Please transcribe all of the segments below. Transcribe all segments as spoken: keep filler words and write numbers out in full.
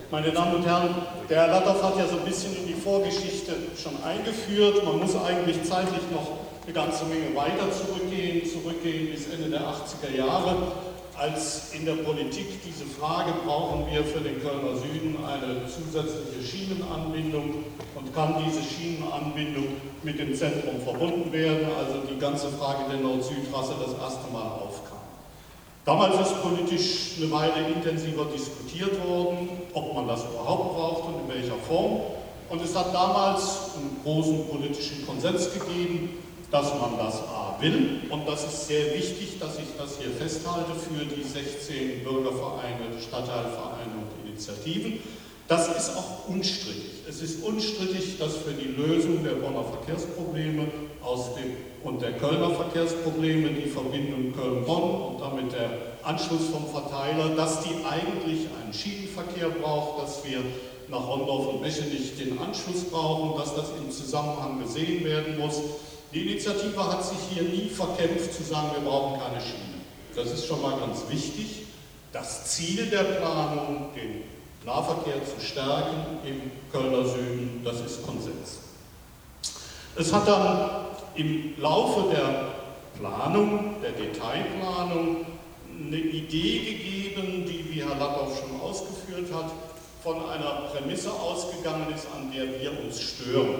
Meine Damen und Herren, der Herr Latthoff hat ja so ein bisschen in die Vorgeschichte schon eingeführt. Man muss eigentlich zeitlich noch eine ganze Menge weiter zurückgehen, zurückgehen bis Ende der achtziger Jahre, als in der Politik diese Frage, brauchen wir für den Kölner Süden eine zusätzliche Schienenanbindung und kann diese Schienenanbindung mit dem Zentrum verbunden werden, also die ganze Frage der Nord-Süd-Trasse das erste Mal aufkam. Damals ist politisch eine Weile intensiver diskutiert worden, ob man das überhaupt braucht und in welcher Form. Und es hat damals einen großen politischen Konsens gegeben, dass man das A will. Und das ist sehr wichtig, dass ich das hier festhalte für die sechzehn Bürgervereine, Stadtteilvereine und Initiativen. Das ist auch unstrittig. Es ist unstrittig, dass für die Lösung der Bonner Verkehrsprobleme aus dem, und der Kölner Verkehrsprobleme, die Verbindung Köln-Bonn und damit der Anschluss vom Verteiler, dass die eigentlich einen Schienenverkehr braucht, dass wir nach Hondorf und Bechenich den Anschluss brauchen, dass das im Zusammenhang gesehen werden muss. Die Initiative hat sich hier nie verkämpft zu sagen, wir brauchen keine Schiene. Das ist schon mal ganz wichtig. Das Ziel der Planung, den Nahverkehr zu stärken im Kölner Süden, das ist Konsens. Es hat dann im Laufe der Planung, der Detailplanung, eine Idee gegeben, die, wie Herr Latthoff schon ausgeführt hat, von einer Prämisse ausgegangen ist, an der wir uns stören.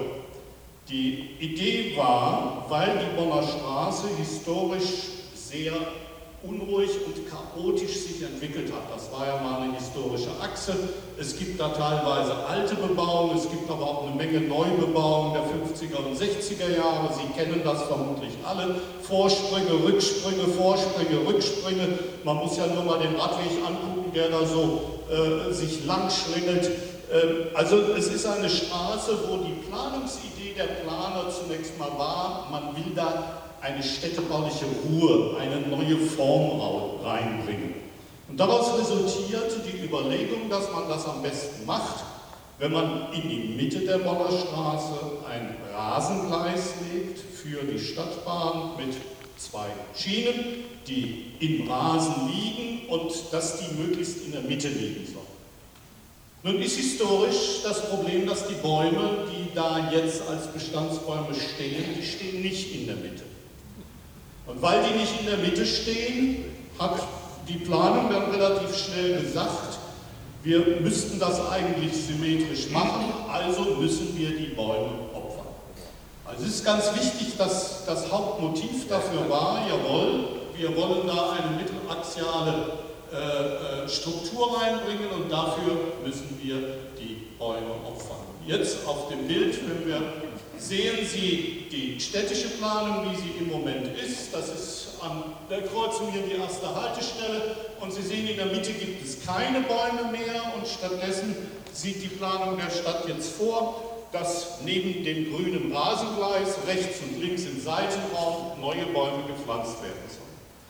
Die Idee war, weil die Bonner Straße historisch sehr unruhig und chaotisch sich entwickelt hat. Das war ja mal eine historische Achse. Es gibt da teilweise alte Bebauung, es gibt aber auch eine Menge Neubebauung der fünfziger und sechziger Jahre. Sie kennen das vermutlich alle. Vorsprünge, Rücksprünge, Vorsprünge, Rücksprünge. Man muss ja nur mal den Radweg angucken, der da so äh, sich lang schlängelt. Ähm, also es ist eine Straße, wo die Planungsidee der Planer zunächst mal war, man will da eine städtebauliche Ruhe, eine neue Form reinbringen. Und daraus resultierte die Überlegung, dass man das am besten macht, wenn man in die Mitte der Bonner Straße ein Rasengleis legt für die Stadtbahn mit zwei Schienen, die im Rasen liegen und dass die möglichst in der Mitte liegen sollen. Nun ist historisch das Problem, dass die Bäume, die da jetzt als Bestandsbäume stehen, die stehen nicht in der Mitte. Und weil die nicht in der Mitte stehen, hat die Planung dann relativ schnell gesagt, wir müssten das eigentlich symmetrisch machen, also müssen wir die Bäume opfern. Also es ist ganz wichtig, dass das Hauptmotiv dafür war, jawohl, wir wollen da eine mittelaxiale äh, Struktur reinbringen und dafür müssen wir die Bäume opfern. Jetzt auf dem Bild, wenn wir sehen Sie die städtische Planung, wie sie im Moment ist. Das ist an der Kreuzung hier die erste Haltestelle und Sie sehen, in der Mitte gibt es keine Bäume mehr und stattdessen sieht die Planung der Stadt jetzt vor, dass neben dem grünen Rasengleis rechts und links im Seitenraum neue Bäume gepflanzt werden sollen.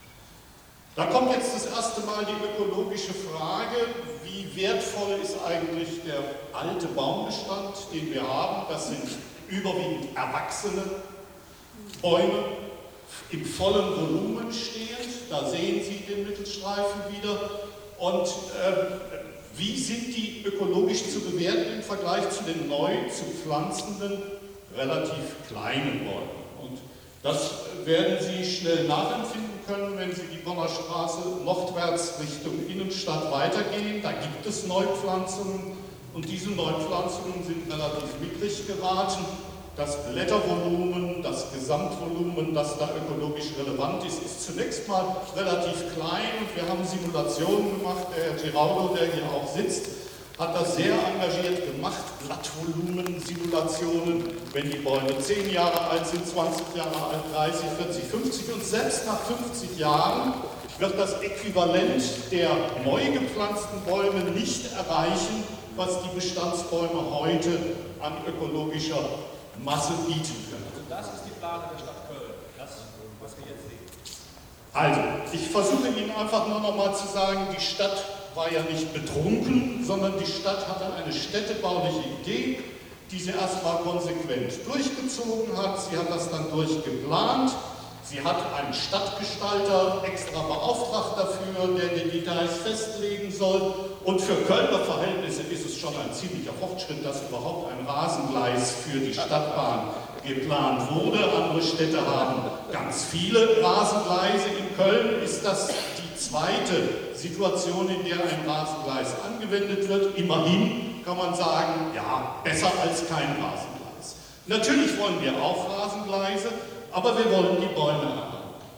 Da kommt jetzt das erste Mal die ökologische Frage, wie wertvoll ist eigentlich der alte Baumbestand, den wir haben. Das sind überwiegend erwachsene Bäume, im vollen Volumen stehend. Da sehen Sie den Mittelstreifen wieder. Und äh, wie sind die ökologisch zu bewerten im Vergleich zu den neu zu pflanzenden, relativ kleinen Bäumen? Und das werden Sie schnell nachempfinden können, wenn Sie die Bonner Straße nordwärts Richtung Innenstadt weitergehen. Da gibt es Neupflanzungen. Und diese Neupflanzungen sind relativ mickrig geraten. Das Blättervolumen, das Gesamtvolumen, das da ökologisch relevant ist, ist zunächst mal relativ klein. Und wir haben Simulationen gemacht. Der Herr Giraudo, der hier auch sitzt, hat das sehr engagiert gemacht. Blattvolumen-Simulationen, wenn die Bäume zehn Jahre alt sind, zwanzig Jahre alt, dreißig, vierzig, fünfzig. Und selbst nach fünfzig Jahren wird das Äquivalent der neu gepflanzten Bäume nicht erreichen, was die Bestandsbäume heute an ökologischer Masse bieten können. Also das ist die Planung der Stadt Köln, das, was wir jetzt sehen. Also, ich versuche Ihnen einfach nur noch mal zu sagen, die Stadt war ja nicht betrunken, sondern die Stadt hatte eine städtebauliche Idee, die sie erstmal konsequent durchgezogen hat. Sie hat das dann durchgeplant. Sie hat einen Stadtgestalter extra beauftragt dafür, der die Details festlegen soll. Und für Kölner Verhältnisse ist es schon ein ziemlicher Fortschritt, dass überhaupt ein Rasengleis für die Stadtbahn geplant wurde. Andere Städte haben ganz viele Rasengleise. In Köln ist das die zweite Situation, in der ein Rasengleis angewendet wird. Immerhin kann man sagen, ja, besser als kein Rasengleis. Natürlich wollen wir auch Rasengleise, aber wir wollen die Bäume erhalten.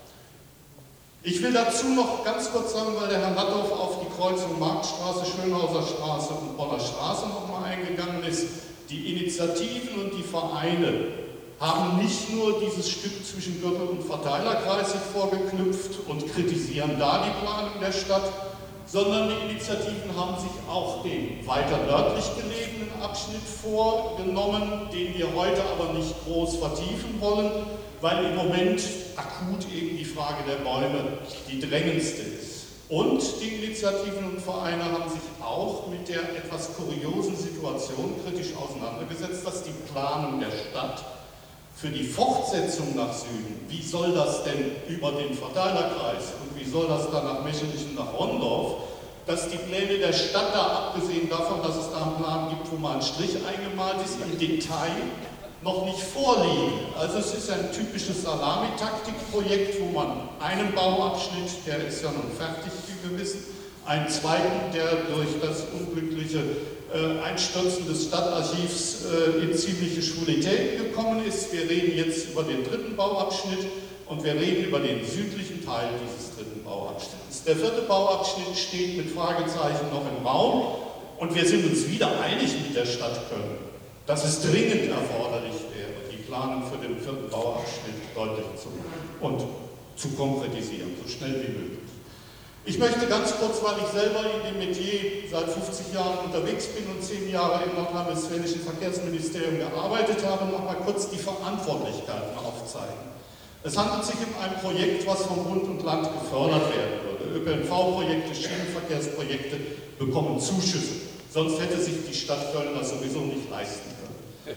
Ich will dazu noch ganz kurz sagen, weil der Herr Natthoff auf die Kreuzung Marktstraße, Schönhauser Straße und Bonner Straße nochmal eingegangen ist. Die Initiativen und die Vereine haben nicht nur dieses Stück zwischen Gürtel und Verteilerkreis sich vorgeknüpft und kritisieren da die Planung der Stadt, sondern die Initiativen haben sich auch den weiter nördlich gelegenen Abschnitt vorgenommen, den wir heute aber nicht groß vertiefen wollen, weil im Moment akut eben die Frage der Bäume die drängendste ist. Und die Initiativen und Vereine haben sich auch mit der etwas kuriosen Situation kritisch auseinandergesetzt, dass die Planung der Stadt für die Fortsetzung nach Süden, wie soll das denn über den Verteilerkreis und wie soll das dann nach Mechernich und nach Rondorf, dass die Pläne der Stadt da, abgesehen davon, dass es da einen Plan gibt, wo mal ein Strich eingemalt ist, im Detail noch nicht vorliegen. Also es ist ein typisches Salamitaktikprojekt, wo man einen Bauabschnitt, der ist ja nun fertig, wie wir wissen, einen zweiten, der durch das unglückliche äh, Einstürzen des Stadtarchivs äh, in ziemliche Schwulitäten gekommen ist. Wir reden jetzt über den dritten Bauabschnitt und wir reden über den südlichen Teil dieses dritten Bauabschnitts. Der vierte Bauabschnitt steht mit Fragezeichen noch im Raum und wir sind uns wieder einig mit der Stadt Köln, dass es dringend erforderlich wäre, die Planung für den vierten Bauabschnitt deutlich zu machen und zu konkretisieren, so schnell wie möglich. Ich möchte ganz kurz, weil ich selber in dem Metier seit fünfzig Jahren unterwegs bin und zehn Jahre im nordrhein-westfälischen Verkehrsministerium gearbeitet habe, noch mal kurz die Verantwortlichkeiten aufzeigen. Es handelt sich um ein Projekt, was von Bund und Land gefördert werden würde. Ö P N V-Projekte, Schienenverkehrsprojekte bekommen Zuschüsse. Sonst hätte sich die Stadt Köln das sowieso nicht leisten können.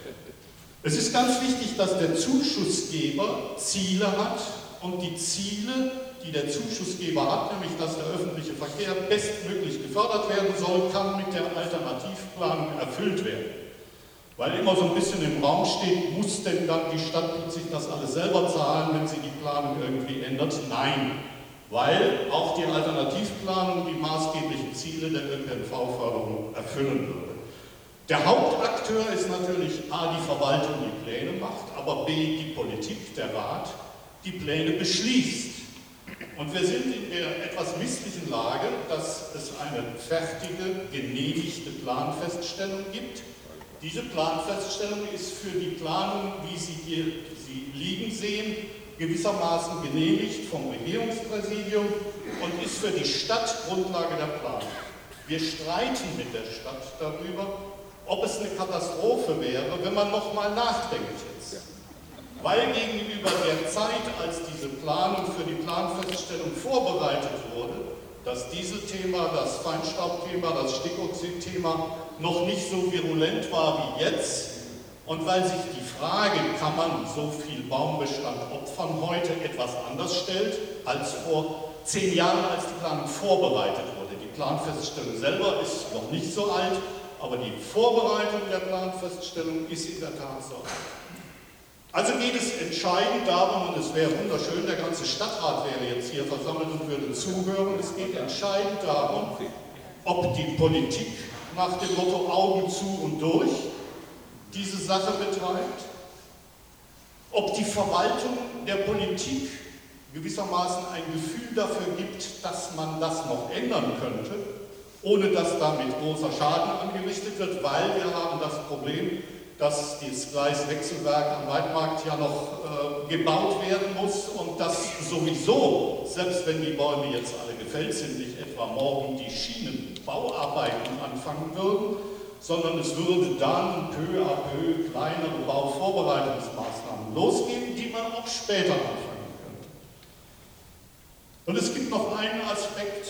Es ist ganz wichtig, dass der Zuschussgeber Ziele hat und die Ziele, die der Zuschussgeber hat, nämlich dass der öffentliche Verkehr bestmöglich gefördert werden soll, kann mit der Alternativplanung erfüllt werden. Weil immer so ein bisschen im Raum steht, muss denn dann die Stadt plötzlich das alles selber zahlen, wenn sie die Planung irgendwie ändert? Nein. Weil auch die Alternativplanung die maßgeblichen Ziele der Ö P N V-Förderung erfüllen würde. Der Hauptakteur ist natürlich A, die Verwaltung, die Pläne macht, aber B, die Politik, der Rat, die Pläne beschließt. Und wir sind in der etwas misslichen Lage, dass es eine fertige, genehmigte Planfeststellung gibt. Diese Planfeststellung ist für die Planung, wie Sie hier sie liegen sehen, gewissermaßen genehmigt vom Regierungspräsidium und ist für die Stadt Grundlage der Planung. Wir streiten mit der Stadt darüber, ob es eine Katastrophe wäre, wenn man noch mal nachdenkt jetzt. Weil gegenüber der Zeit, als diese Planung für die Planfeststellung vorbereitet wurde, das Dieselthema, das Feinstaubthema, das Stickoxidthema noch nicht so virulent war wie jetzt, und weil sich die Frage, kann man so viel Baumbestand opfern, heute etwas anders stellt als vor zehn Jahren, als die Planung vorbereitet wurde. Die Planfeststellung selber ist noch nicht so alt, aber die Vorbereitung der Planfeststellung ist in der Tat so alt. Also geht es entscheidend darum, und es wäre wunderschön, der ganze Stadtrat wäre jetzt hier versammelt und würde zuhören, es geht entscheidend darum, ob die Politik nach dem Motto Augen zu und durch diese Sache betreibt, ob die Verwaltung der Politik gewissermaßen ein Gefühl dafür gibt, dass man das noch ändern könnte, ohne dass damit großer Schaden angerichtet wird, weil wir haben das Problem, dass das Gleiswechselwerk am Weidmarkt ja noch äh, gebaut werden muss und dass sowieso, selbst wenn die Bäume jetzt alle gefällt sind, nicht etwa morgen die Schienenbauarbeiten anfangen würden, sondern es würde dann peu à peu kleinere Bauvorbereitungsmaßnahmen losgehen, die man auch später anfangen könnte. Und es gibt noch einen Aspekt,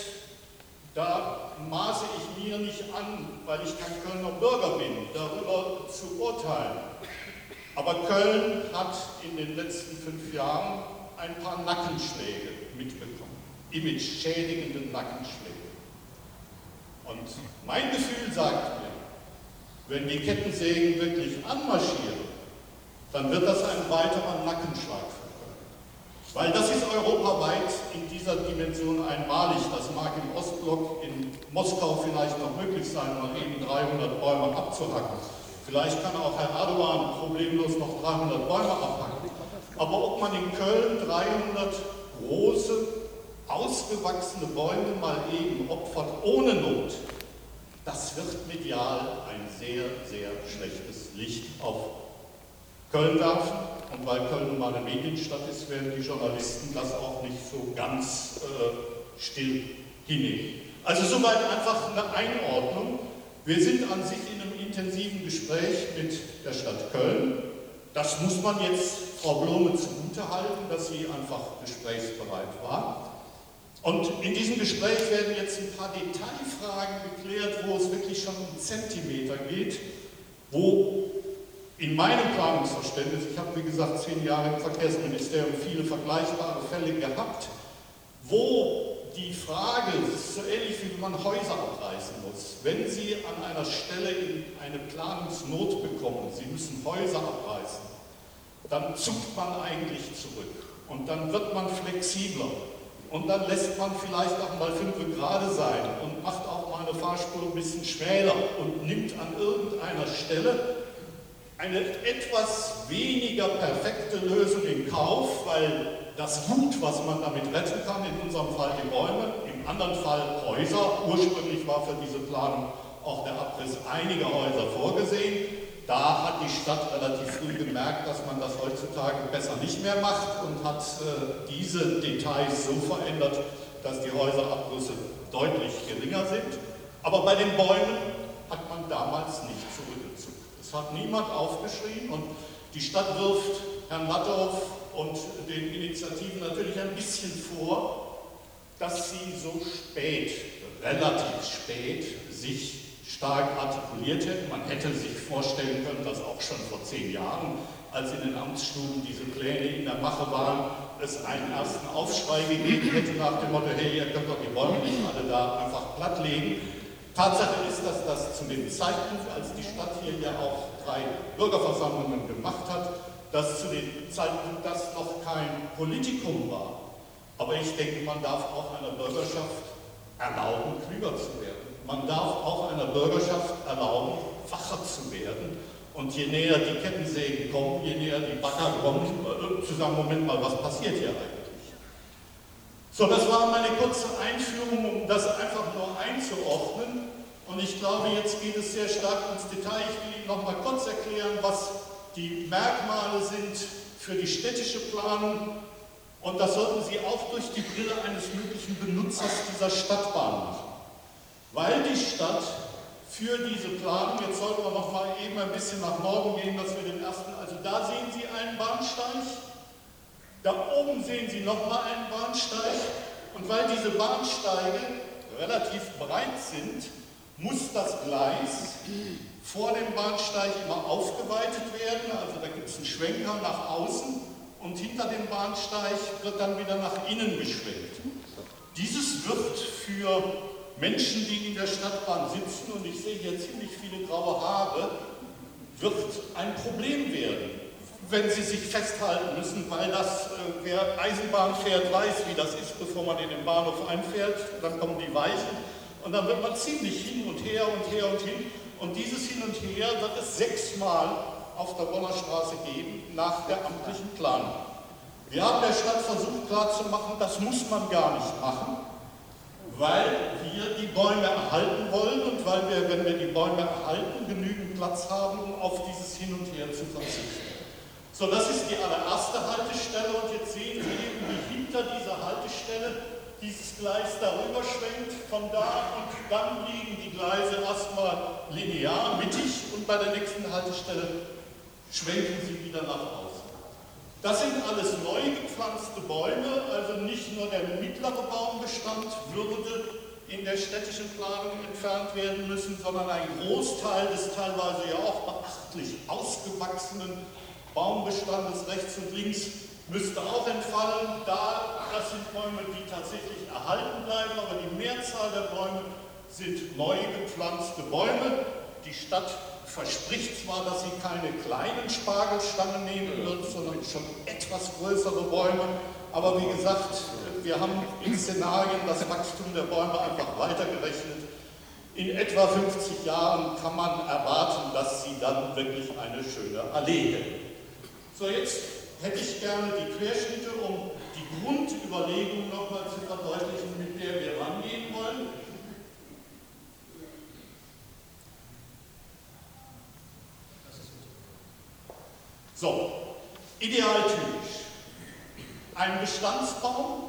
da maße ich mir nicht an, weil ich kein Kölner Bürger bin, darüber zu urteilen. Aber Köln hat in den letzten fünf Jahren ein paar Nackenschläge mitbekommen, imageschädigende Nackenschläge. Und mein Gefühl sagt mir, wenn die Kettensägen wirklich anmarschieren, dann wird das ein weiterer Nackenschlag für Köln. Weil das ist europaweit in dieser Dimension einmalig. Das mag im Ostblock in Moskau vielleicht noch möglich sein, mal eben dreihundert Bäume abzuhacken. Vielleicht kann auch Herr Erdogan problemlos noch dreihundert Bäume abhacken. Aber ob man in Köln dreihundert große, ausgewachsene Bäume mal eben opfert ohne Not, das wird medial ein sehr, sehr schlechtes Licht auf Köln werfen. Und weil Köln nun mal eine Medienstadt ist, werden die Journalisten das auch nicht so ganz äh, still hinnehmen. Also soweit einfach eine Einordnung. Wir sind an sich in einem intensiven Gespräch mit der Stadt Köln. Das muss man jetzt Frau Blome zugutehalten, dass sie einfach gesprächsbereit war. Und in diesem Gespräch werden jetzt ein paar Detailfragen geklärt, wo es wirklich schon um Zentimeter geht, wo in meinem Planungsverständnis, ich habe wie gesagt zehn Jahre im Verkehrsministerium viele vergleichbare Fälle gehabt, wo die Frage, das ist so ähnlich wie man Häuser abreißen muss, wenn Sie an einer Stelle in eine Planungsnot bekommen, Sie müssen Häuser abreißen, dann zuckt man eigentlich zurück und dann wird man flexibler. Und dann lässt man vielleicht auch mal fünf Grad sein und macht auch mal eine Fahrspur ein bisschen schmäler und nimmt an irgendeiner Stelle eine etwas weniger perfekte Lösung in Kauf, weil das Gut, was man damit retten kann, in unserem Fall die Bäume, im anderen Fall Häuser, ursprünglich war für diese Planung auch der Abriss einiger Häuser vorgesehen. Da hat die Stadt relativ früh gemerkt, dass man das heutzutage besser nicht mehr macht und hat äh, diese Details so verändert, dass die Häuserabrisse deutlich geringer sind. Aber bei den Bäumen hat man damals nicht zurückgezogen. Es hat niemand aufgeschrien und die Stadt wirft Herrn Latthoff und den Initiativen natürlich ein bisschen vor, dass sie so spät, relativ spät, sich stark artikuliert hätten. Man hätte sich vorstellen können, dass auch schon vor zehn Jahren, als in den Amtsstuben diese Pläne in der Mache waren, es einen ersten Aufschrei gegeben hätte nach dem Motto, hey, ihr könnt doch die Bäume nicht alle da einfach plattlegen. Tatsache ist, dass das zu dem Zeitpunkt, als die Stadt hier ja auch drei Bürgerversammlungen gemacht hat, dass zu dem Zeitpunkt das noch kein Politikum war. Aber ich denke, man darf auch einer Bürgerschaft erlauben, klüger zu werden. Man darf auch einer Bürgerschaft erlauben, wacher zu werden. Und je näher die Kettensägen kommen, je näher die Bagger kommen, äh, zu sagen, Moment mal, was passiert hier eigentlich? So, das war meine kurze Einführung, um das einfach nur einzuordnen. Und ich glaube, jetzt geht es sehr stark ins Detail. Ich will Ihnen noch mal kurz erklären, was die Merkmale sind für die städtische Planung. Und das sollten Sie auch durch die Brille eines möglichen Benutzers dieser Stadtbahn machen. Weil die Stadt für diese Planung, jetzt sollten wir noch mal eben ein bisschen nach Norden gehen, dass wir den ersten, also da sehen Sie einen Bahnsteig, da oben sehen Sie noch mal einen Bahnsteig und weil diese Bahnsteige relativ breit sind, muss das Gleis vor dem Bahnsteig immer aufgeweitet werden, also da gibt es einen Schwenker nach außen und hinter dem Bahnsteig wird dann wieder nach innen geschwenkt. Dieses wird für Menschen, die in der Stadtbahn sitzen, und ich sehe hier ziemlich viele graue Haare, wird ein Problem werden, wenn sie sich festhalten müssen, weil das, äh, wer Eisenbahn fährt, weiß, wie das ist, bevor man in den Bahnhof einfährt, dann kommen die Weichen und dann wird man ziemlich hin und her und her und hin und dieses Hin und Her wird es sechsmal auf der Bonner Straße geben nach der amtlichen Planung. Wir haben der Stadt versucht klarzumachen, das muss man gar nicht machen, weil wir die Bäume erhalten wollen und weil wir, wenn wir die Bäume erhalten, genügend Platz haben, um auf dieses Hin und Her zu verzichten. So, das ist die allererste Haltestelle und jetzt sehen Sie eben, wie hinter dieser Haltestelle dieses Gleis darüber schwenkt, von da und dann liegen die Gleise erstmal linear, mittig und bei der nächsten Haltestelle schwenken sie wieder nach außen. Das sind alles neu gepflanzte Bäume, also nicht nur der mittlere Baumbestand würde in der städtischen Planung entfernt werden müssen, sondern ein Großteil des teilweise ja auch beachtlich ausgewachsenen Baumbestandes rechts und links müsste auch entfallen. Da, das sind Bäume, die tatsächlich erhalten bleiben, aber die Mehrzahl der Bäume sind neu gepflanzte Bäume. Die Stadt verspricht zwar, dass sie keine kleinen Spargelstangen nehmen wird, sondern schon etwas größere Bäume. Aber wie gesagt, wir haben in Szenarien das Wachstum der Bäume einfach weitergerechnet. In etwa fünfzig Jahren kann man erwarten, dass sie dann wirklich eine schöne Allee hätten. So, jetzt hätte ich gerne die Querschnitte, um die Grundüberlegung nochmal zu verdeutlichen, mit der wir rangehen wollen. So, idealtypisch. Ein Bestandsbaum,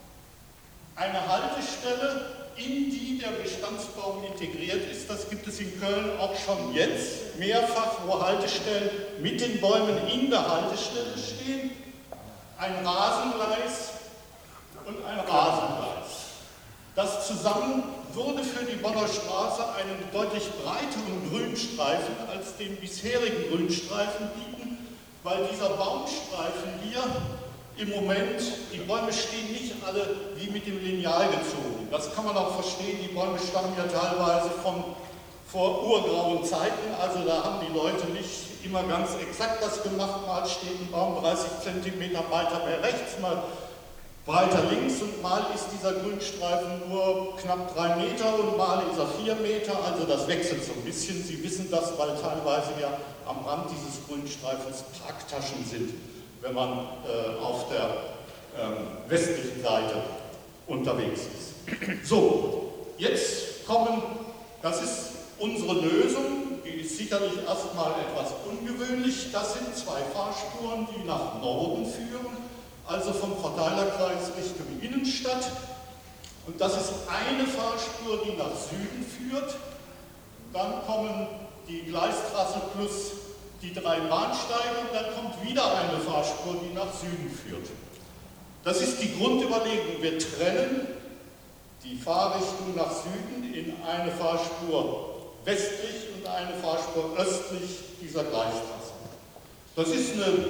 eine Haltestelle, in die der Bestandsbaum integriert ist. Das gibt es in Köln auch schon jetzt mehrfach, wo Haltestellen mit den Bäumen in der Haltestelle stehen. Ein Rasengleis und ein Rasengleis. Das zusammen würde für die Bonner Straße einen deutlich breiteren Grünstreifen als den bisherigen Grünstreifen bieten, weil dieser Baumstreifen hier im Moment, die Bäume stehen nicht alle wie mit dem Lineal gezogen. Das kann man auch verstehen, die Bäume stammen ja teilweise von vor urgrauen Zeiten, also da haben die Leute nicht immer ganz exakt das gemacht, mal steht ein Baum dreißig Zentimeter weiter mehr rechts, mal breiter links und mal ist dieser Grünstreifen nur knapp drei Meter und mal ist er vier Meter, also das wechselt so ein bisschen. Sie wissen das, weil teilweise ja am Rand dieses Grünstreifens Parktaschen sind, wenn man äh, auf der ähm, westlichen Seite unterwegs ist. So, jetzt kommen, das ist unsere Lösung, die ist sicherlich erstmal etwas ungewöhnlich. Das sind zwei Fahrspuren, die nach Norden führen, also vom Verteilerkreis Richtung Innenstadt. Und das ist eine Fahrspur, die nach Süden führt. Dann kommen die Gleistrasse plus die drei Bahnsteige und dann kommt wieder eine Fahrspur, die nach Süden führt. Das ist die Grundüberlegung. Wir trennen die Fahrrichtung nach Süden in eine Fahrspur westlich und eine Fahrspur östlich dieser Gleistrasse. Das ist eine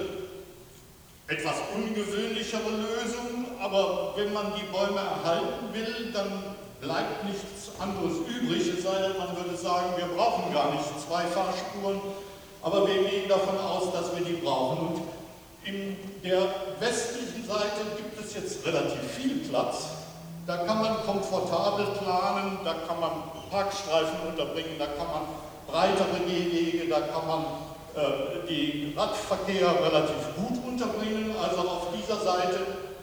etwas ungewöhnlichere Lösung, aber wenn man die Bäume erhalten will, dann bleibt nichts anderes übrig, es sei denn, man würde sagen, wir brauchen gar nicht zwei Fahrspuren, aber wir gehen davon aus, dass wir die brauchen. Und in der westlichen Seite gibt es jetzt relativ viel Platz. Da kann man komfortabel planen, da kann man Parkstreifen unterbringen, da kann man breitere Gehwege, da kann man äh, den Radverkehr relativ gut unterbringen. Also auf dieser Seite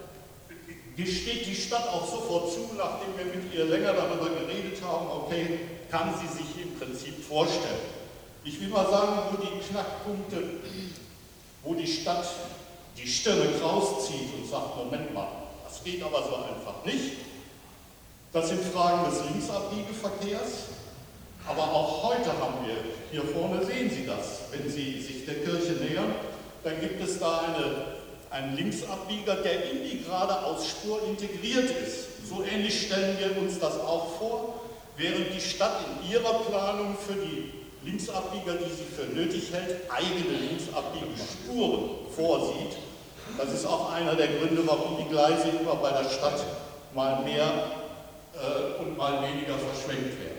gesteht die Stadt auch sofort zu, nachdem wir mit ihr länger darüber geredet haben, okay, kann sie sich im Prinzip vorstellen. Ich will mal sagen, wo die Knackpunkte, wo die Stadt die Stirne rauszieht und sagt, Moment mal, das geht aber so einfach nicht. Das sind Fragen des Linksabbiegeverkehrs, aber auch heute haben wir, hier vorne sehen Sie das, wenn Sie sich der Kirche nähern, dann gibt es da eine, einen Linksabbieger, der in die Geradeausspur integriert ist. So ähnlich stellen wir uns das auch vor, während die Stadt in ihrer Planung für die Linksabbieger, die sie für nötig hält, eigene Linksabbiegespuren vorsieht. Das ist auch einer der Gründe, warum die Gleise immer bei der Stadt mal mehr äh, und mal weniger verschwenkt werden.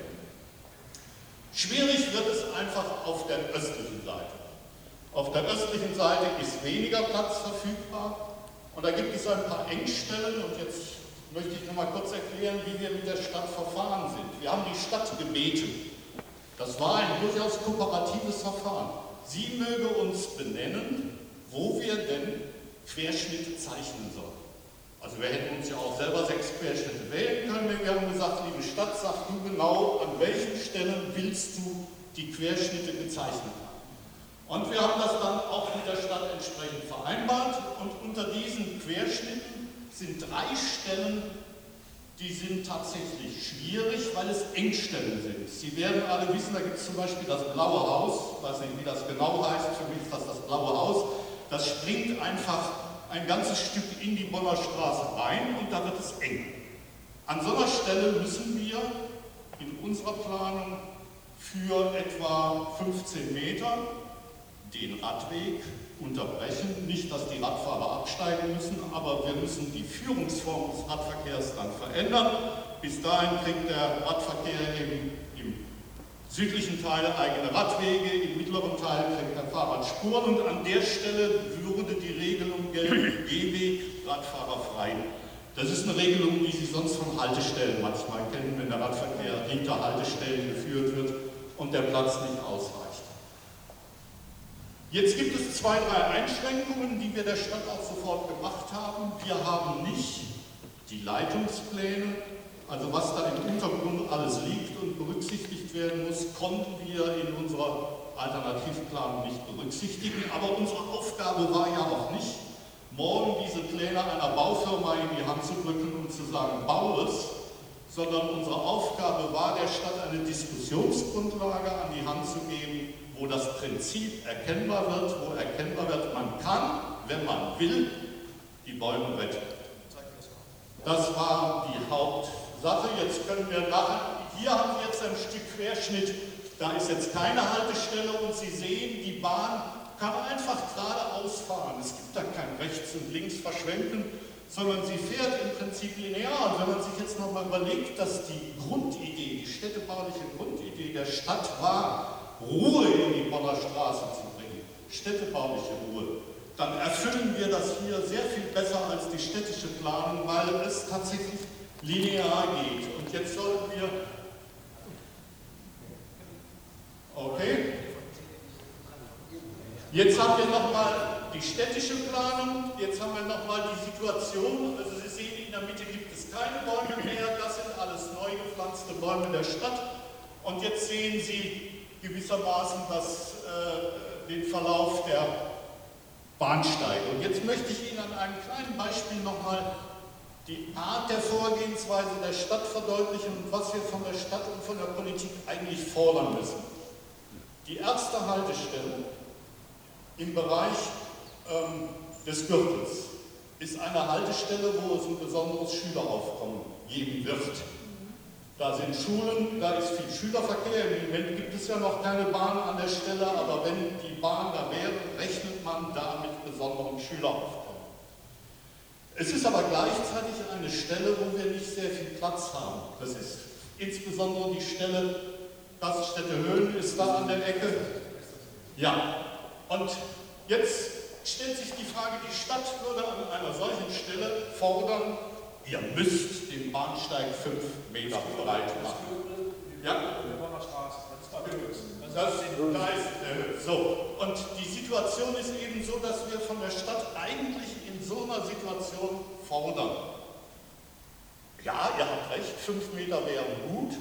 Schwierig wird es einfach auf der östlichen Seite. Auf der östlichen Seite ist weniger Platz verfügbar und da gibt es ein paar Engstellen und jetzt möchte ich noch mal kurz erklären, wie wir mit der Stadt verfahren sind. Wir haben die Stadt gebeten. Das war ein durchaus kooperatives Verfahren. Sie möge uns benennen, wo wir denn Querschnitte zeichnen sollen. Also wir hätten uns ja auch selber sechs Querschnitte wählen können. Wir haben gesagt, liebe Stadt, sag du genau, an welchen Stellen willst du die Querschnitte gezeichnet haben. Und wir haben das dann auch mit der Stadt entsprechend vereinbart. Und unter diesen Querschnitten sind drei Stellen, die sind tatsächlich schwierig, weil es Engstellen sind. Sie werden alle wissen, da gibt es zum Beispiel das Blaue Haus, ich weiß nicht, wie das genau heißt, für mich ist das das Blaue Haus, das springt einfach ein ganzes Stück in die Bonner Straße rein und da wird es eng. An so einer Stelle müssen wir in unserer Planung für etwa fünfzehn Meter den Radweg unterbrechen. Nicht, dass die Radfahrer absteigen müssen, aber wir müssen die Führungsform des Radverkehrs dann verändern. Bis dahin kriegt der Radverkehr im, im südlichen Teil eigene Radwege, im mittleren Teil kriegt der Fahrrad Spuren und an der Stelle würde die Regelung gelten, Gehweg, Radfahrer frei. Das ist eine Regelung, wie Sie sonst von Haltestellen manchmal kennen, wenn der Radverkehr hinter Haltestellen geführt wird und der Platz nicht ausreicht. Jetzt gibt es zwei, drei Einschränkungen, die wir der Stadt auch sofort gemacht haben. Wir haben nicht die Leitungspläne, also was da im Untergrund alles liegt und berücksichtigt werden muss, konnten wir in unserer Alternativplanung nicht berücksichtigen. Aber unsere Aufgabe war ja auch nicht, morgen diese Pläne einer Baufirma in die Hand zu drücken und zu sagen, bau es, sondern unsere Aufgabe war, der Stadt eine Diskussionsgrundlage an die Hand zu geben, wo das Prinzip erkennbar wird, wo erkennbar wird, man kann, wenn man will, die Bäume retten. Das war die Hauptsache. Jetzt können wir nachher, hier haben Sie jetzt ein Stück Querschnitt, da ist jetzt keine Haltestelle und Sie sehen, die Bahn kann einfach geradeaus fahren. Es gibt da kein Rechts und Links verschwenken, sondern sie fährt im Prinzip linear. Und wenn man sich jetzt nochmal überlegt, dass die Grundidee, die städtebauliche Grundidee der Stadt war, Ruhe in die Bonner Straße zu bringen, städtebauliche Ruhe, dann erfüllen wir das hier sehr viel besser als die städtische Planung, weil es tatsächlich linear geht. Und jetzt sollten wir... Okay. Jetzt haben wir nochmal die städtische Planung, jetzt haben wir nochmal die Situation, also Sie sehen, in der Mitte gibt es keine Bäume mehr, das sind alles neu gepflanzte Bäume der Stadt. Und jetzt sehen Sie gewissermaßen das, äh, den Verlauf der Bahnsteige. Und jetzt möchte ich Ihnen an einem kleinen Beispiel nochmal die Art der Vorgehensweise der Stadt verdeutlichen und was wir von der Stadt und von der Politik eigentlich fordern müssen. Die erste Haltestelle im Bereich ähm, des Gürtels ist eine Haltestelle, wo es ein besonderes Schüleraufkommen geben wird. Da sind Schulen, da ist viel Schülerverkehr. Im Moment gibt es ja noch keine Bahn an der Stelle, aber wenn die Bahn da wäre, rechnet man da mit besonderem Schüleraufkommen. Es ist aber gleichzeitig eine Stelle, wo wir nicht sehr viel Platz haben. Das ist insbesondere die Stelle, Gaststätte Höhen ist da an der Ecke. Ja. Und jetzt stellt sich die Frage, die Stadt würde an einer solchen Stelle fordern, ihr müsst den Bahnsteig fünf Meter breit machen. Ja? Das, da ist, so. Und die Situation ist eben so, dass wir von der Stadt eigentlich in so einer Situation fordern. Ja, ihr habt recht, fünf Meter wären gut,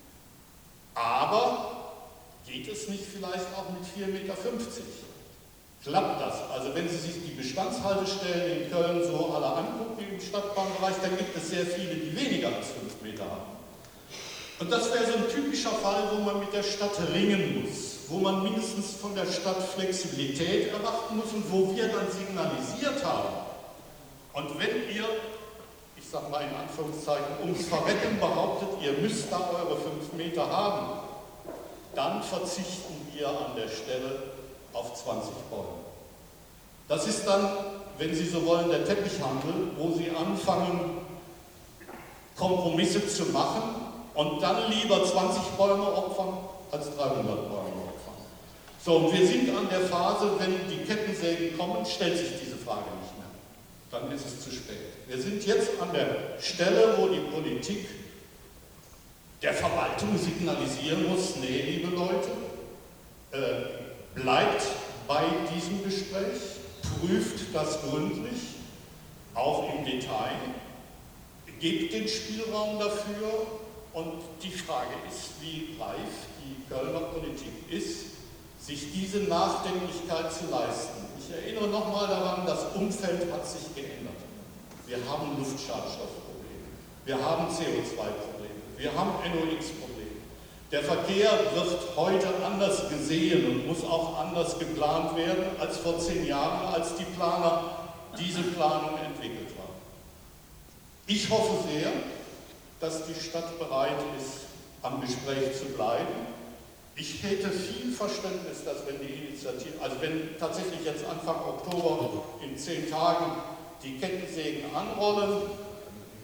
aber geht es nicht vielleicht auch mit vier Meter fünfzig? Klappt das? Also wenn Sie sich die Bestandshaltestellen in Köln so alle angucken im Stadtbahnbereich, dann gibt es sehr viele, die weniger als fünf Meter haben. Und das wäre so ein typischer Fall, wo man mit der Stadt ringen muss, wo man mindestens von der Stadt Flexibilität erwarten muss und wo wir dann signalisiert haben. Und wenn ihr, ich sage mal in Anführungszeichen, ums Verrecken behauptet, ihr müsst da eure fünf Meter haben, dann verzichten wir an der Stelle auf zwanzig Bäume. Das ist dann, wenn Sie so wollen, der Teppichhandel, wo Sie anfangen, Kompromisse zu machen und dann lieber zwanzig Bäume opfern, als dreihundert Bäume opfern. So, und wir sind an der Phase, wenn die Kettensägen kommen, stellt sich diese Frage nicht mehr. Dann ist es zu spät. Wir sind jetzt an der Stelle, wo die Politik der Verwaltung signalisieren muss, nee, liebe Leute, äh, bleibt bei diesem Gespräch, prüft das gründlich, auch im Detail, gebt den Spielraum dafür und die Frage ist, wie reif die Kölner Politik ist, sich diese Nachdenklichkeit zu leisten. Ich erinnere nochmal daran, das Umfeld hat sich geändert. Wir haben Luftschadstoffprobleme, wir haben C O zwei Probleme, wir haben N O X Probleme. Der Verkehr wird heute anders gesehen und muss auch anders geplant werden als vor zehn Jahren, als die Planer diese Planung entwickelt haben. Ich hoffe sehr, dass die Stadt bereit ist, am Gespräch zu bleiben. Ich hätte viel Verständnis, dass wenn die Initiative, also wenn tatsächlich jetzt Anfang Oktober in zehn Tagen die Kettensägen anrollen,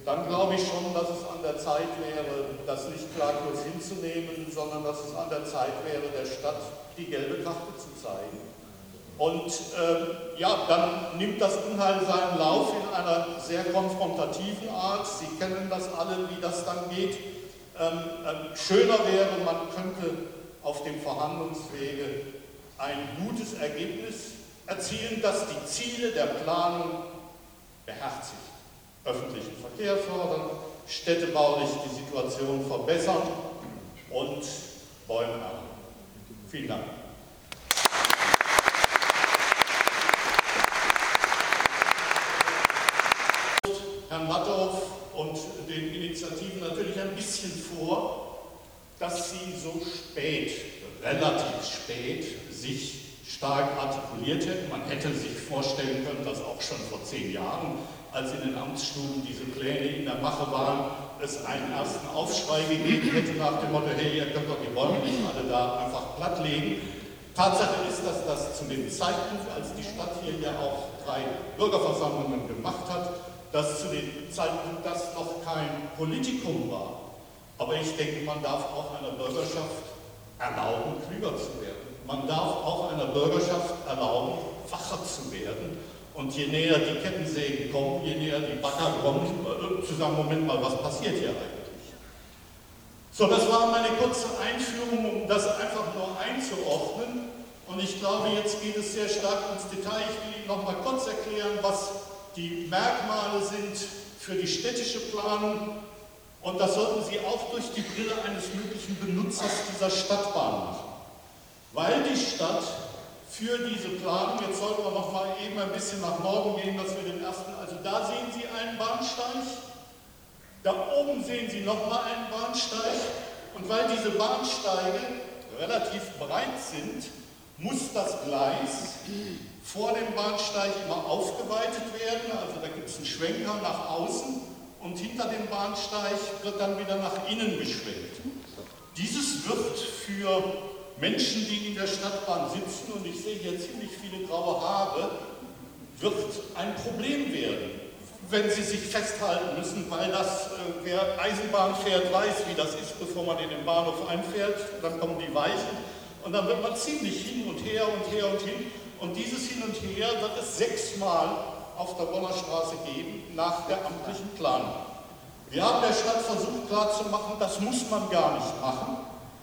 dann glaube ich schon, dass es an der Zeit wäre, das nicht klaglos hinzunehmen, sondern dass es an der Zeit wäre, der Stadt die gelbe Karte zu zeigen. Und äh, ja, dann nimmt das Unheil seinen Lauf in einer sehr konfrontativen Art. Sie kennen das alle, wie das dann geht. Ähm, äh, schöner wäre, man könnte auf dem Verhandlungswege ein gutes Ergebnis erzielen, das die Ziele der Planung beherzigt. Öffentlichen Verkehr fördern, städtebaulich die Situation verbessern und Bäume erhalten. Vielen Dank. Herrn Matthoff und den Initiativen natürlich ein bisschen vor, dass sie so spät, relativ spät, sich stark artikuliert hätten. Man hätte sich vorstellen können, dass auch schon vor zehn Jahren, als in den Amtsstuben diese Pläne in der Mache waren, es einen ersten Aufschrei gegeben hätte nach dem Motto, hey, ihr könnt doch die Bäume nicht alle da einfach plattlegen. Tatsache ist, dass das zu dem Zeitpunkt, als die Stadt hier ja auch drei Bürgerversammlungen gemacht hat, dass zu dem Zeitpunkt das noch kein Politikum war. Aber ich denke, man darf auch einer Bürgerschaft erlauben, klüger zu werden. Man darf auch einer Bürgerschaft erlauben, wacher zu werden. Und je näher die Kettensägen kommen, je näher die Bagger kommen, zu sagen, Moment mal, was passiert hier eigentlich? So, das war meine kurze Einführung, um das einfach nur einzuordnen. Und ich glaube, jetzt geht es sehr stark ins Detail. Ich will Ihnen noch mal kurz erklären, was die Merkmale sind für die städtische Planung. Und das sollten Sie auch durch die Brille eines möglichen Benutzers dieser Stadtbahn machen. Weil die Stadt für diese Planung, jetzt sollten wir noch mal eben ein bisschen nach Norden gehen, dass wir den ersten, also da sehen Sie einen Bahnsteig, da oben sehen Sie noch mal einen Bahnsteig, und weil diese Bahnsteige relativ breit sind, muss das Gleis vor dem Bahnsteig immer aufgeweitet werden, also da gibt es einen Schwenker nach außen und hinter dem Bahnsteig wird dann wieder nach innen geschwenkt. Dieses wird für Menschen, die in der Stadtbahn sitzen, und ich sehe hier ziemlich viele graue Haare, wird ein Problem werden, wenn sie sich festhalten müssen, weil das, äh, wer Eisenbahn fährt, weiß, wie das ist, bevor man in den Bahnhof einfährt, dann kommen die Weichen und dann wird man ziemlich hin und her und her und hin, und dieses Hin und Her wird es sechsmal auf der Bonner Straße geben, nach der amtlichen Planung. Wir haben der Stadt versucht klarzumachen, das muss man gar nicht machen,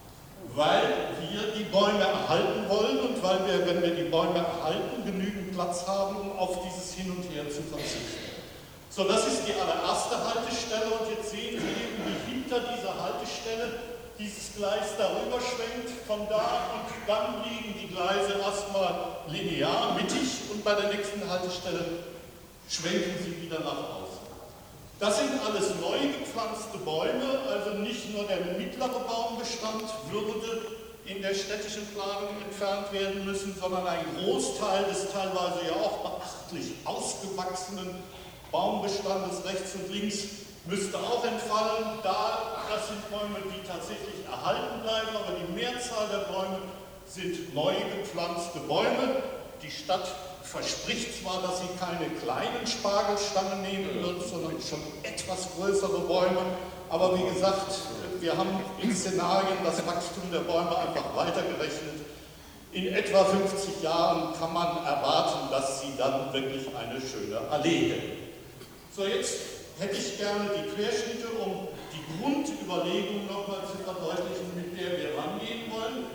weil wir die Bäume erhalten wollen und weil wir, wenn wir die Bäume erhalten, genügend Platz haben, um auf dieses Hin und Her zu verzichten. So, das ist die allererste Haltestelle, und jetzt sehen Sie eben, wie hinter dieser Haltestelle dieses Gleis darüber schwenkt, von da, und dann liegen die Gleise erstmal linear, mittig, und bei der nächsten Haltestelle schwenken sie wieder nach außen. Das sind alles neu gepflanzte Bäume, also nicht nur der mittlere Baumbestand würde in der städtischen Planung entfernt werden müssen, sondern ein Großteil des teilweise ja auch beachtlich ausgewachsenen Baumbestandes rechts und links müsste auch entfallen. Da, das sind Bäume, die tatsächlich erhalten bleiben, aber die Mehrzahl der Bäume sind neu gepflanzte Bäume. Die Stadt verspricht zwar, dass sie keine kleinen Spargelstangen nehmen wird, sondern schon etwas größere Bäume, aber wie gesagt, wir haben in Szenarien das Wachstum der Bäume einfach weitergerechnet. In etwa fünfzig Jahren kann man erwarten, dass sie dann wirklich eine schöne Allee hätten. So, jetzt hätte ich gerne die Querschnitte, um die Grundüberlegung nochmal zu verdeutlichen, mit der wir rangehen wollen.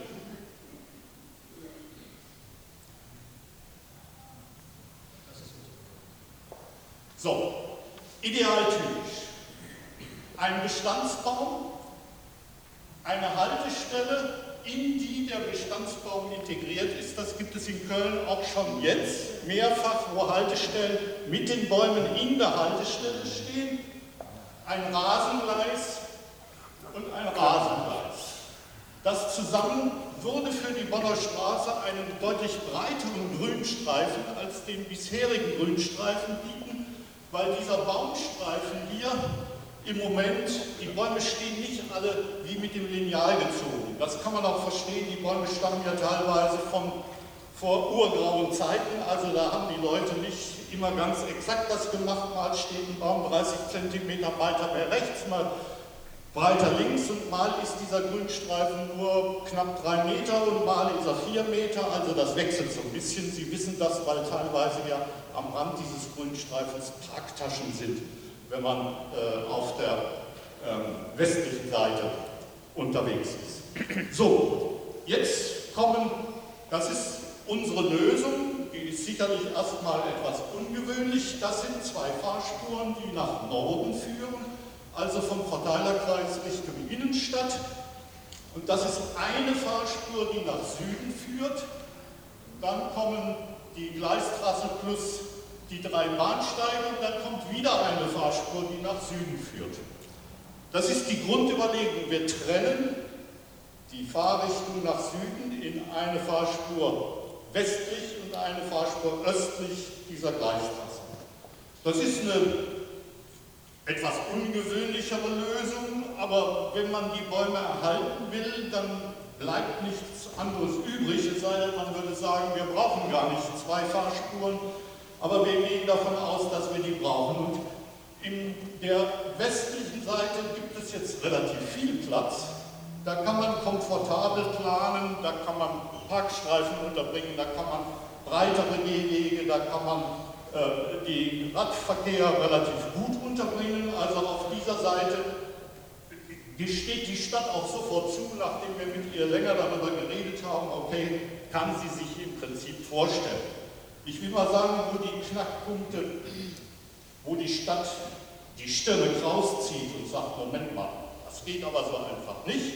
So, idealtypisch. Ein Bestandsbaum, eine Haltestelle, in die der Bestandsbaum integriert ist. Das gibt es in Köln auch schon jetzt mehrfach, wo Haltestellen mit den Bäumen in der Haltestelle stehen. Ein Rasengleis und ein Rasengleis. Das zusammen würde für die Bonner Straße einen deutlich breiteren Grünstreifen als den bisherigen Grünstreifen bieten, weil dieser Baumstreifen hier im Moment, die Bäume stehen nicht alle wie mit dem Lineal gezogen. Das kann man auch verstehen, die Bäume stammen ja teilweise von, vor urgrauen Zeiten, also da haben die Leute nicht immer ganz exakt das gemacht, mal steht ein Baum dreißig Zentimeter weiter mehr rechts, mal breiter links und mal ist dieser Grünstreifen nur knapp drei Meter und mal ist er vier Meter, also das wechselt so ein bisschen. Sie wissen das, weil teilweise ja am Rand dieses Grünstreifens Parktaschen sind, wenn man äh, auf der ähm, westlichen Seite unterwegs ist. So, jetzt kommen, das ist unsere Lösung, die ist sicherlich erstmal etwas ungewöhnlich. Das sind zwei Fahrspuren, die nach Norden führen, also vom Verteilerkreis Richtung Innenstadt. Und das ist eine Fahrspur, die nach Süden führt. Dann kommen die Gleistrasse plus die drei Bahnsteige und dann kommt wieder eine Fahrspur, die nach Süden führt. Das ist die Grundüberlegung. Wir trennen die Fahrrichtung nach Süden in eine Fahrspur westlich und eine Fahrspur östlich dieser Gleistrasse. Das ist eine etwas ungewöhnlichere Lösung, aber wenn man die Bäume erhalten will, dann bleibt nichts anderes übrig, es sei denn, man würde sagen, wir brauchen gar nicht zwei Fahrspuren, aber wir gehen davon aus, dass wir die brauchen. Und in der westlichen Seite gibt es jetzt relativ viel Platz. Da kann man komfortabel planen, da kann man Parkstreifen unterbringen, da kann man breitere Gehwege, da kann man äh, den Radverkehr relativ gut unterbringen. Also auf dieser Seite gesteht die Stadt auch sofort zu, nachdem wir mit ihr länger darüber geredet haben, okay, kann sie sich im Prinzip vorstellen. Ich will mal sagen, wo die Knackpunkte, wo die Stadt die Stirne rauszieht und sagt, Moment mal, das geht aber so einfach nicht.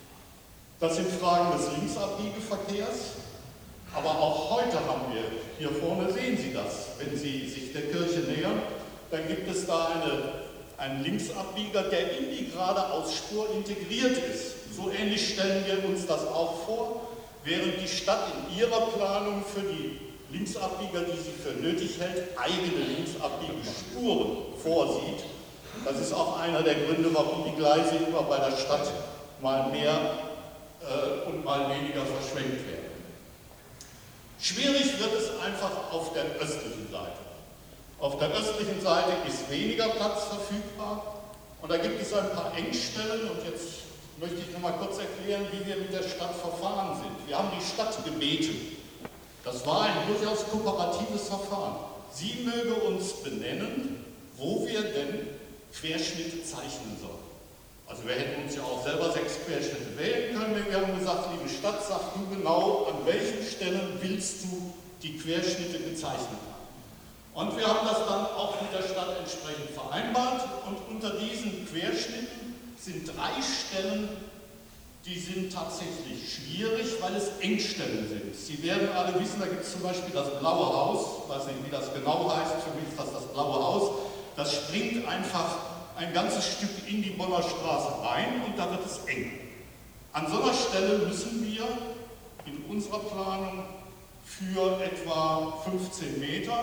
Das sind Fragen des Linksabbiegeverkehrs, aber auch heute haben wir, hier vorne sehen Sie das, wenn Sie sich der Kirche nähern, dann gibt es da eine, einen Linksabbieger, der in die Geradeausspur integriert ist. So ähnlich stellen wir uns das auch vor, während die Stadt in ihrer Planung für die Linksabbieger, die sie für nötig hält, eigene Linksabbiegenspuren vorsieht. Das ist auch einer der Gründe, warum die Gleise immer bei der Stadt mal mehr äh, und mal weniger verschwenkt werden. Schwierig wird es einfach auf der östlichen Seite. Auf der östlichen Seite ist weniger Platz verfügbar und da gibt es ein paar Engstellen und jetzt möchte ich noch mal kurz erklären, wie wir mit der Stadt verfahren sind. Wir haben die Stadt gebeten. Das war ein durchaus kooperatives Verfahren. Sie möge uns benennen, wo wir denn Querschnitte zeichnen sollen. Also wir hätten uns ja auch selber sechs Querschnitte wählen können, denn wir haben gesagt, liebe Stadt, sag du genau, an welchen Stellen willst du die Querschnitte gezeichnet haben. Und wir haben das dann auch mit der Stadt entsprechend vereinbart und unter diesen Querschnitten sind drei Stellen, die sind tatsächlich schwierig, weil es Engstellen sind. Sie werden alle wissen, da gibt es zum Beispiel das Blaue Haus, ich weiß nicht, wie das genau heißt, für mich ist das das Blaue Haus, das springt einfach ein ganzes Stück in die Bonner Straße rein und da wird es eng. An so einer Stelle müssen wir in unserer Planung für etwa fünfzehn Meter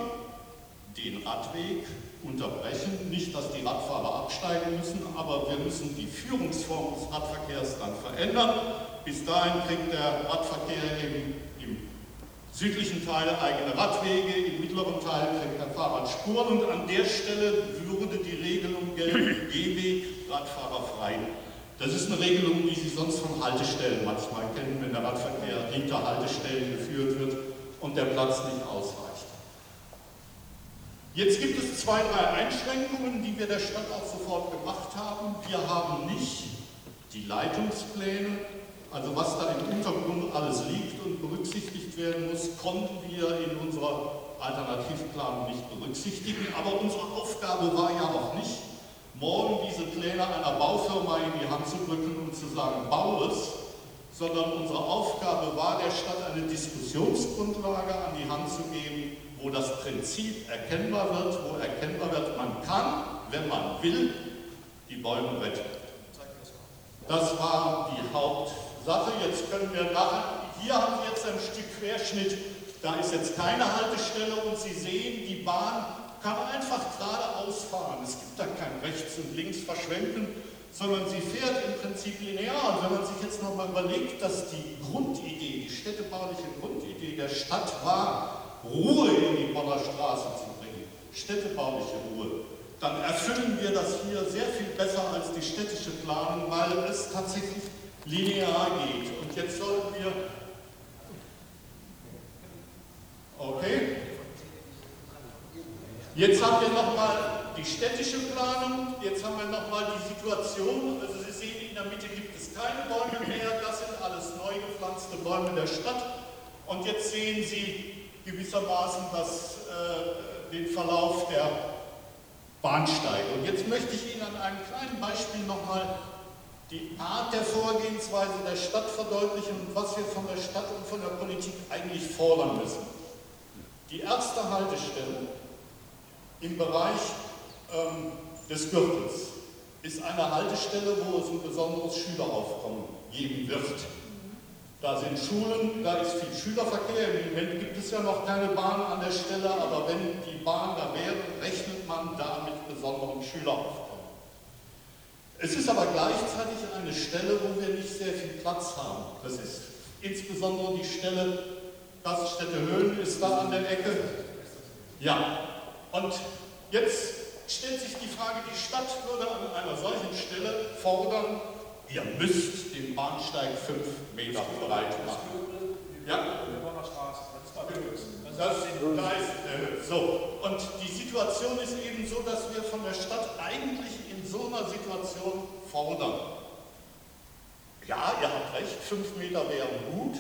den Radweg unterbrechen. Nicht, dass die Radfahrer absteigen müssen, aber wir müssen die Führungsform des Radverkehrs dann verändern. Bis dahin kriegt der Radverkehr eben im südlichen Teil eigene Radwege, im mittleren Teil kriegt der Fahrrad Spuren und an der Stelle würde die Regelung gelten, Gehweg, Radfahrer frei. Das ist eine Regelung, die Sie sonst von Haltestellen manchmal kennen, wenn der Radverkehr hinter Haltestellen geführt wird und der Platz nicht ausreicht. Jetzt gibt es zwei, drei Einschränkungen, die wir der Stadt auch sofort gemacht haben. Wir haben nicht die Leitungspläne, also was da im Untergrund alles liegt und berücksichtigt werden muss, konnten wir in unserer Alternativplanung nicht berücksichtigen. Aber unsere Aufgabe war ja auch nicht, morgen diese Pläne einer Baufirma in die Hand zu drücken und zu sagen, bau es, sondern unsere Aufgabe war, der Stadt eine Diskussionsgrundlage an die Hand zu geben, wo das Prinzip erkennbar wird, wo erkennbar wird, man kann, wenn man will, die Bäume retten. Das war die Hauptsache. Jetzt können wir nachher, hier haben Sie jetzt ein Stück Querschnitt, da ist jetzt keine Haltestelle und Sie sehen, die Bahn kann einfach geradeaus fahren. Es gibt da kein Rechts und Links verschwenken, sondern sie fährt im Prinzip linear. Und wenn man sich jetzt nochmal überlegt, dass die Grundidee, die städtebauliche Grundidee die der Stadt war, Ruhe in die Bonner Straße zu bringen, städtebauliche Ruhe, dann erfüllen wir das hier sehr viel besser als die städtische Planung, weil es tatsächlich linear geht. Und jetzt sollten wir... Okay. Jetzt haben wir nochmal die städtische Planung, jetzt haben wir nochmal die Situation, also Sie sehen, in der Mitte gibt es keine Bäume mehr, das sind alles neu gepflanzte Bäume der Stadt. Und jetzt sehen Sie gewissermaßen das, äh, den Verlauf der Bahnsteige. Und jetzt möchte ich Ihnen an einem kleinen Beispiel nochmal die Art der Vorgehensweise der Stadt verdeutlichen und was wir von der Stadt und von der Politik eigentlich fordern müssen. Die erste Haltestelle im Bereich ähm, des Gürtels ist eine Haltestelle, wo es ein besonderes Schüleraufkommen geben wird. Da sind Schulen, da ist viel Schülerverkehr. Im Moment gibt es ja noch keine Bahn an der Stelle, aber wenn die Bahn da wäre, rechnet man da mit besonderem Schüleraufkommen. Es ist aber gleichzeitig eine Stelle, wo wir nicht sehr viel Platz haben. Das ist insbesondere die Stelle, Gaststätte Höhen ist da an der Ecke. Ja. Und jetzt stellt sich die Frage, die Stadt würde an einer solchen Stelle fordern, ihr müsst den Bahnsteig fünf Meter breit machen. Ja? Das, da ist äh, so. Und die Situation ist eben so, dass wir von der Stadt eigentlich in so einer Situation fordern. Ja, ihr habt recht, fünf Meter wären gut,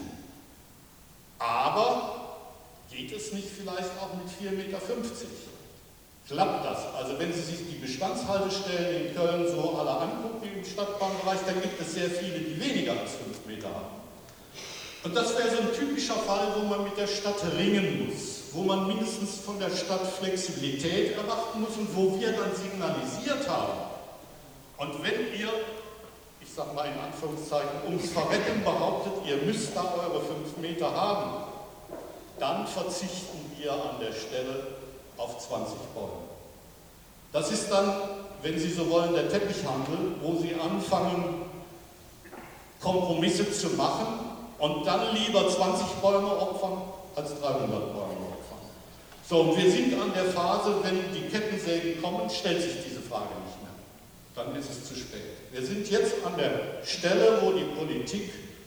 aber geht es nicht vielleicht auch mit vier Meter fünfzig? Klappt das? Also wenn Sie sich die Bestandshaltestellen in Köln so alle angucken im Stadtbahnbereich, dann gibt es sehr viele, die weniger als fünf Meter haben. Und das wäre so ein typischer Fall, wo man mit der Stadt ringen muss, wo man mindestens von der Stadt Flexibilität erwarten muss und wo wir dann signalisiert haben. Und wenn ihr, ich sage mal in Anführungszeichen, ums Verrecken behauptet, ihr müsst da eure fünf Meter haben, dann verzichten wir an der Stelle auf zwanzig Bäume. Das ist dann, wenn Sie so wollen, der Teppichhandel, wo Sie anfangen, Kompromisse zu machen und dann lieber zwanzig Bäume opfern, als dreihundert Bäume opfern. So, und wir sind an der Phase, wenn die Kettensägen kommen, stellt sich diese Frage nicht mehr. Dann ist es zu spät. Wir sind jetzt an der Stelle, wo die Politik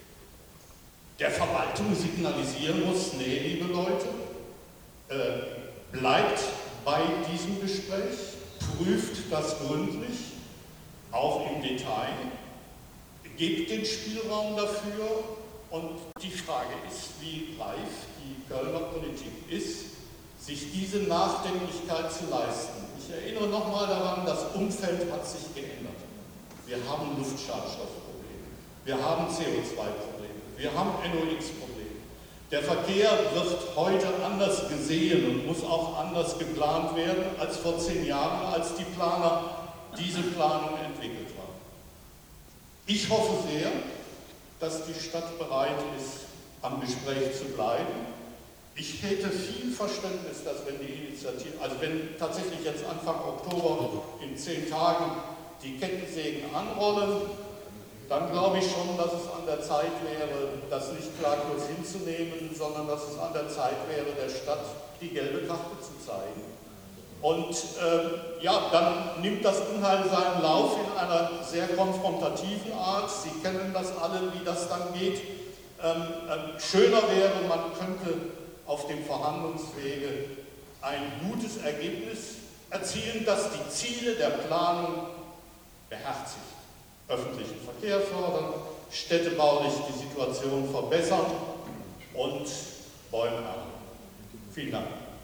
der Verwaltung signalisieren muss, nee, liebe Leute, äh, bleibt bei diesem Gespräch, prüft das gründlich, auch im Detail, gebt den Spielraum dafür und die Frage ist, wie reif die Kölner Politik ist, sich diese Nachdenklichkeit zu leisten. Ich erinnere nochmal daran, das Umfeld hat sich geändert. Wir haben Luftschadstoffprobleme, wir haben C O zwei Probleme, wir haben N O X Probleme. Der Verkehr wird heute anders gesehen und muss auch anders geplant werden als vor zehn Jahren, als die Planer diese Planung entwickelt haben. Ich hoffe sehr, dass die Stadt bereit ist, am Gespräch zu bleiben. Ich hätte viel Verständnis, dass wenn die Initiative, also wenn tatsächlich jetzt Anfang Oktober in zehn Tagen die Kettensägen anrollen, dann glaube ich schon, dass es an der Zeit wäre, das nicht klaglos hinzunehmen, sondern dass es an der Zeit wäre, der Stadt die gelbe Karte zu zeigen. Und äh, ja, dann nimmt das Unheil seinen Lauf in einer sehr konfrontativen Art. Sie kennen das alle, wie das dann geht. Ähm, äh, schöner wäre, man könnte auf dem Verhandlungswege ein gutes Ergebnis erzielen, das die Ziele der Planung beherzigt. Öffentlichen Verkehr fördern, städtebaulich die Situation verbessern und Bäume erhalten. Vielen Dank.